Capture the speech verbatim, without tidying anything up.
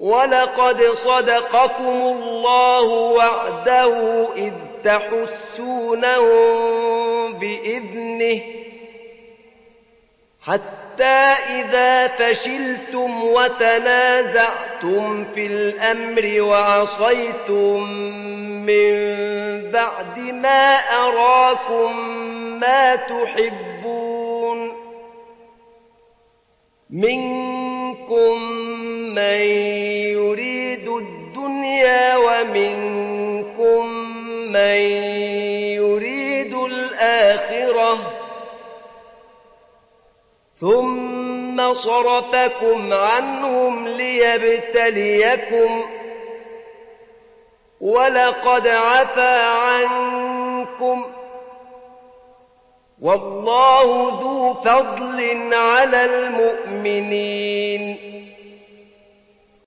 ولقد صدقكم الله وعده إذ تحسونهم بإذنه حتى إذا فشلتم وتنازعتم في الأمر وعصيتم من بعد ما أراكم ما تحبون منكم من يريد الدنيا ومنكم من يريد الآخرة ثم صرفكم عنهم ليبتليكم ولقد عفا عنكم والله ذو فضل على المؤمنين